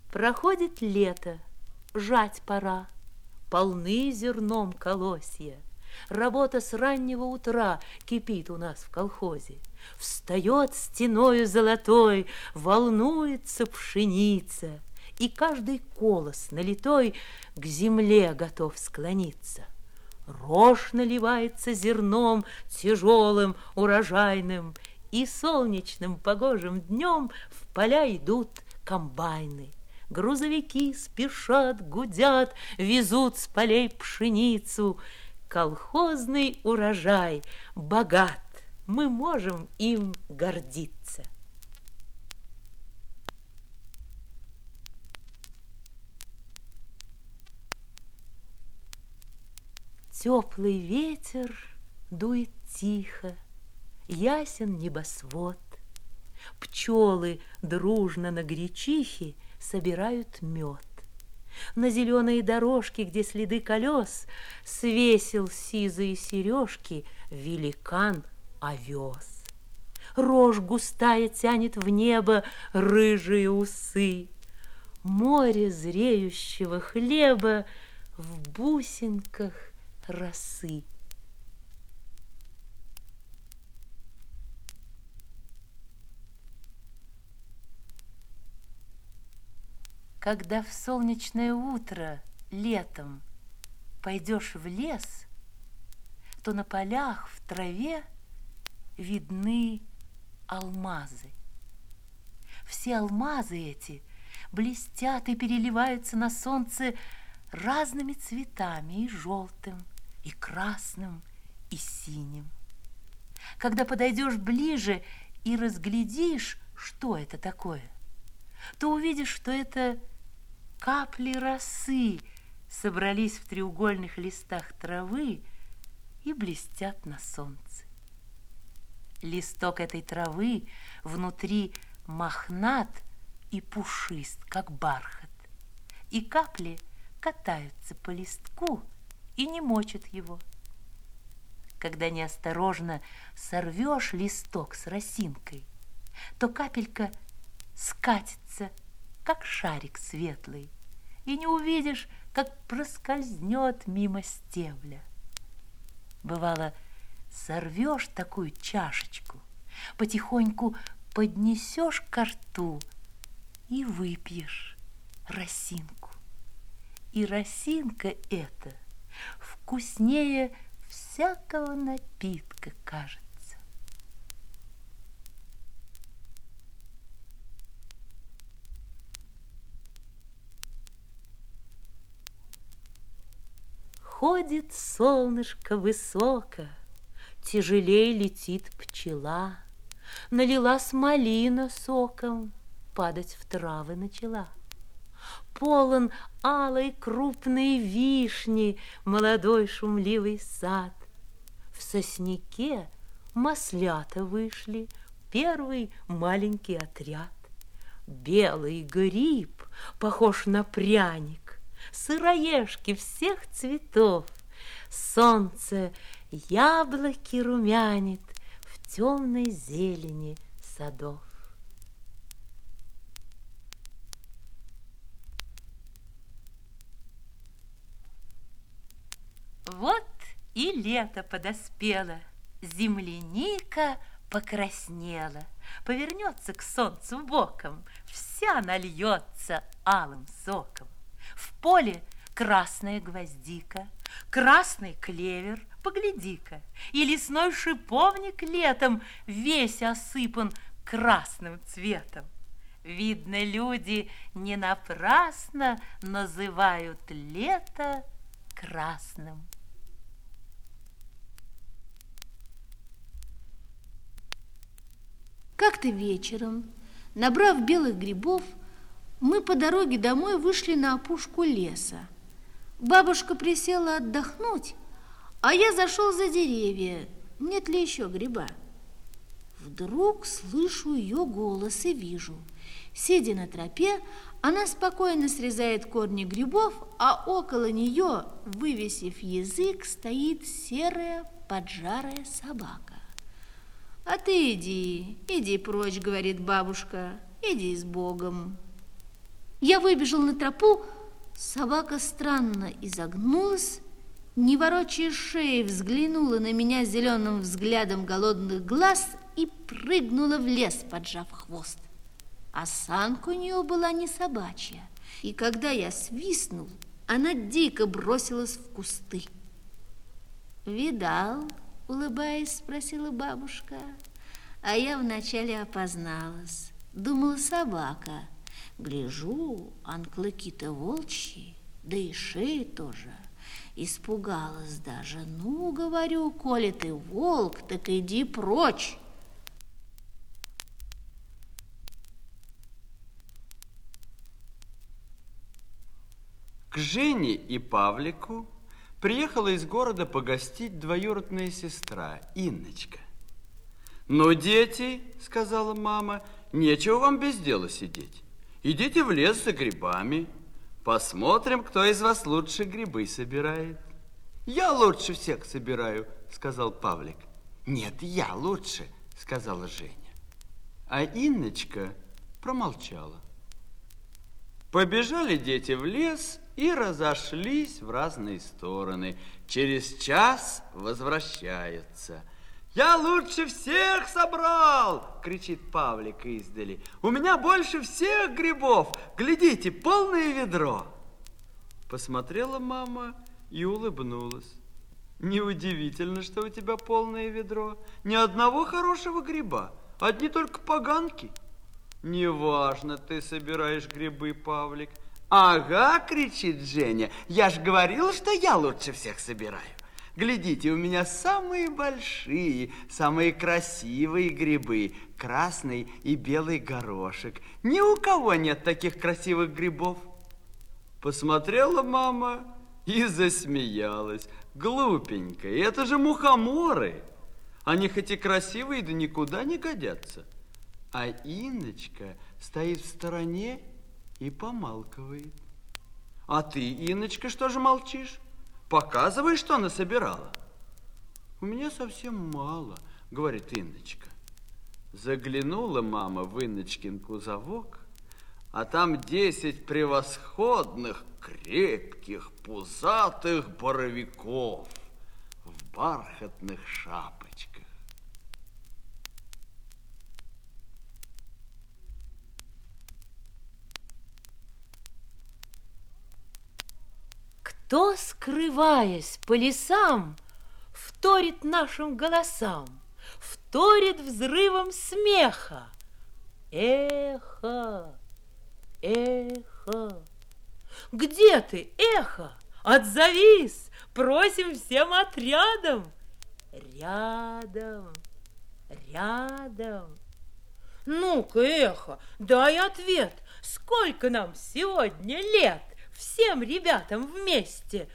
Проходит лето, жать пора, полны зерном колосья. Работа с раннего утра кипит у нас в колхозе. Встает стеною золотой, волнуется пшеница, и каждый колос налитой к земле готов склониться. Рожь наливается зерном тяжелым, урожайным, и солнечным погожим днем в поля идут комбайны. Грузовики спешат, гудят, везут с полей пшеницу. Колхозный урожай богат, мы можем им гордиться. Теплый ветер дует тихо, ясен небосвод. Пчелы дружно на гречихе собирают мед. На зеленые дорожки, где следы колес, свесил сизые сережки великан овес. Рожь густая тянет в небо рыжие усы. Море зреющего хлеба в бусинках росы. Когда в солнечное утро летом пойдешь в лес, то на полях в траве видны алмазы. Все алмазы эти блестят и переливаются на солнце разными цветами, и желтым, и красным, и синим. Когда подойдешь ближе и разглядишь, что это такое, то увидишь, что это капли росы собрались в треугольных листах травы и блестят на солнце. Листок этой травы внутри мохнат и пушист, как бархат, и капли катаются по листку и не мочат его. Когда неосторожно сорвешь листок с росинкой, то капелька скатится, как шарик светлый, и не увидишь, как проскользнет мимо стебля. Бывало, сорвешь такую чашечку, потихоньку поднесешь ко рту и выпьешь росинку. И росинка эта вкуснее всякого напитка кажется. Ходит солнышко высоко, тяжелей летит пчела. Налилась малина соком, падать в травы начала. Полон алой крупной вишни молодой шумливый сад. В сосняке маслята вышли, первый маленький отряд. Белый гриб похож на пряник, сыроежки всех цветов. Солнце яблоки румянит в темной зелени садов. Вот и лето подоспело, земляника покраснела, повернется к солнцу боком, вся нальется алым соком. В поле красная гвоздика, красный клевер, погляди-ка, и лесной шиповник летом весь осыпан красным цветом. Видно, люди не напрасно называют лето красным. Как-то вечером, набрав белых грибов, мы по дороге домой вышли на опушку леса. Бабушка присела отдохнуть, а я зашел за деревья, нет ли еще гриба. Вдруг слышу ее голос и вижу. Сидя на тропе, она спокойно срезает корни грибов, а около нее, вывесив язык, стоит серая поджарая собака. «А ты иди прочь, — говорит бабушка, — иди с Богом». Я выбежал на тропу, собака странно изогнулась, не ворочая шеи, взглянула на меня зеленым взглядом голодных глаз и прыгнула в лес, поджав хвост. Осанка у нее была не собачья, и когда я свистнул, она дико бросилась в кусты. «Видал?» — улыбаясь, спросила бабушка. А я вначале опозналась. Думала, собака. Гляжу, ан клыки-то волчьи, да и шеи тоже. Испугалась даже. Ну, говорю, коли ты волк, так иди прочь. К Жене и Павлику приехала из города погостить двоюродная сестра Инночка. «Ну, дети, — сказала мама, — нечего вам без дела сидеть. Идите в лес за грибами. Посмотрим, кто из вас лучше грибы собирает». «Я лучше всех собираю, — сказал Павлик. «Нет, я лучше, — сказала Женя». А Инночка промолчала. Побежали дети в лес и разошлись в разные стороны. Через час возвращаются. «Я лучше всех собрал! — кричит Павлик издали. — У меня больше всех грибов! Глядите, полное ведро!» Посмотрела мама и улыбнулась. «Неудивительно, что у тебя полное ведро. Ни одного хорошего гриба, одни только поганки». «Неважно, ты собираешь грибы, Павлик». «Ага, — кричит Женя, — я ж говорила, что я лучше всех собираю. Глядите, у меня самые большие, самые красивые грибы, красный и белый горошек. Ни у кого нет таких красивых грибов». Посмотрела мама и засмеялась. «Глупенькая, это же мухоморы. Они хоть и красивые, да никуда не годятся». А Инночка стоит в стороне и помалкивает. «А ты, Инночка, что же молчишь? Показывай, что она собирала». «У меня совсем мало, — говорит Инночка». Заглянула мама в Инночкин кузовок, а там 10 превосходных, крепких, пузатых боровиков в бархатных шапочках. Кто, скрываясь по лесам, вторит нашим голосам, вторит взрывом смеха? Эхо, эхо, где ты, эхо? Отзовись, просим всем отрядом. Рядом, рядом. Ну-ка, эхо, дай ответ, сколько нам сегодня лет? Всем ребятам вместе.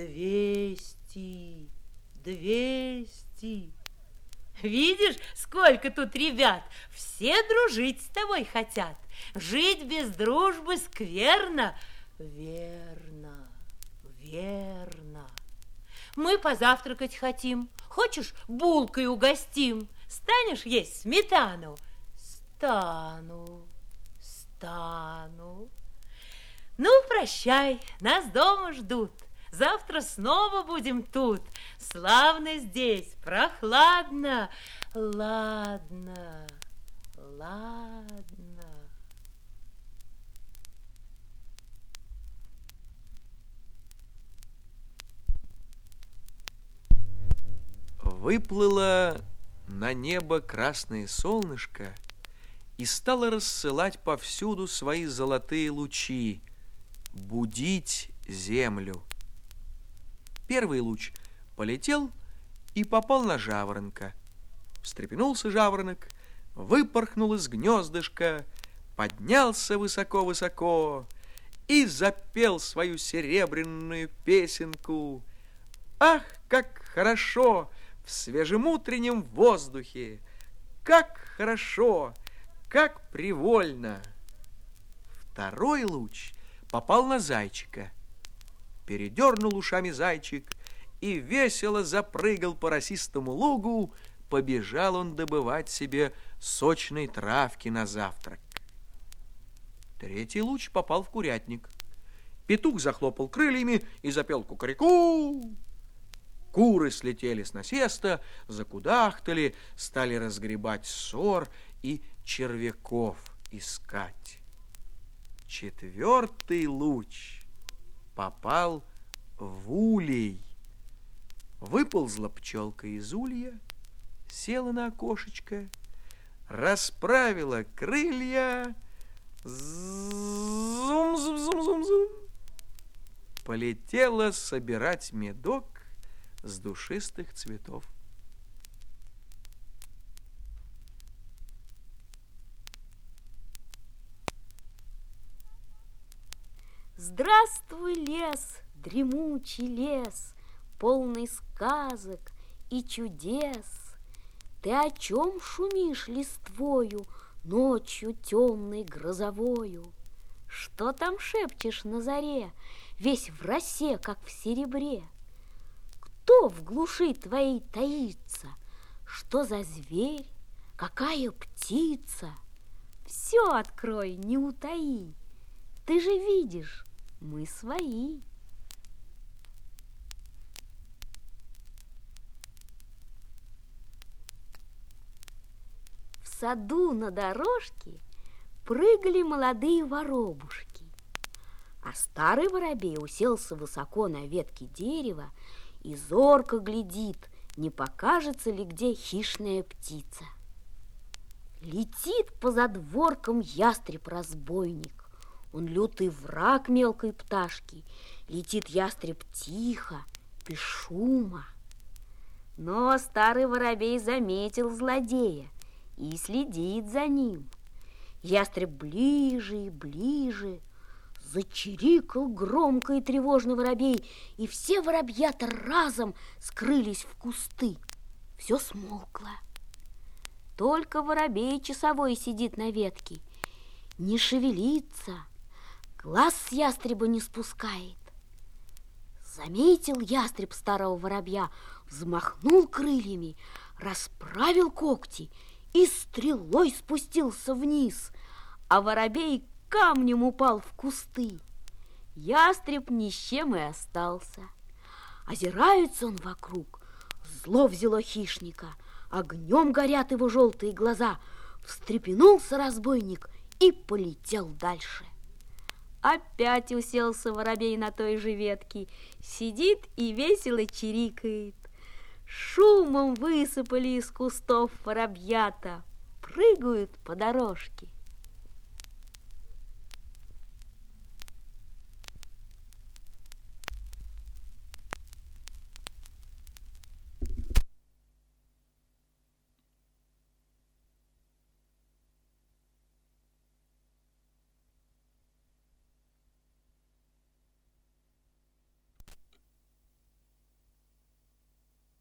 200, 200. Видишь, сколько тут ребят? Все дружить с тобой хотят. Жить без дружбы скверно. Верно, верно. Мы позавтракать хотим. Хочешь, булкой угостим? Станешь есть сметану? Стану, стану. Ну, прощай, нас дома ждут. Завтра снова будем тут. Славно здесь, прохладно. Ладно, ладно. Выплыло на небо красное солнышко и стало рассылать повсюду свои золотые лучи, будить землю. Первый луч полетел и попал на жаворонка. Встрепенулся жаворонок, выпорхнул из гнездышка, поднялся высоко-высоко и запел свою серебряную песенку. Ах, как хорошо в свежем утреннем воздухе! Как хорошо, как привольно! Второй луч попал на зайчика. Передернул ушами зайчик и весело запрыгал по росистому лугу. Побежал он добывать себе сочной травки на завтрак. Третий луч попал в курятник. Петух захлопал крыльями и запел кукареку. Куры слетели с насеста, закудахтали, стали разгребать сор и червяков искать. Четвертый луч попал в улей. Выползла пчелка из улья, села на окошечко, расправила крылья, зум-зум-зум-зум-зум, полетела собирать медок с душистых цветов. Здравствуй, лес, дремучий лес, полный сказок и чудес. Ты о чем шумишь листвою, ночью темной грозовою? Что там шепчешь на заре, весь в росе, как в серебре? Кто в глуши твоей таится? Что за зверь? Какая птица? Все открой, не утаи. Ты же видишь, мы свои. В саду на дорожке прыгали молодые воробушки, а старый воробей уселся высоко на ветке дерева и зорко глядит, не покажется ли где хищная птица. Летит по задворкам ястреб-разбойник, он лютый враг мелкой пташки. Летит ястреб тихо, без шума. Но старый воробей заметил злодея и следит за ним. Ястреб ближе и ближе. Зачирикал громко и тревожно воробей, и все воробьята разом скрылись в кусты. Все смолкло. Только воробей часовой сидит на ветке, не шевелится, глаз с ястреба не спускает. Заметил ястреб старого воробья, взмахнул крыльями, расправил когти и стрелой спустился вниз, а воробей камнем упал в кусты. Ястреб ни с чем и остался. Озирается он вокруг, зло взяло хищника, огнем горят его желтые глаза. Встрепенулся разбойник и полетел дальше. Опять уселся воробей на той же ветке, сидит и весело чирикает. Шумом высыпали из кустов воробьята, прыгают по дорожке.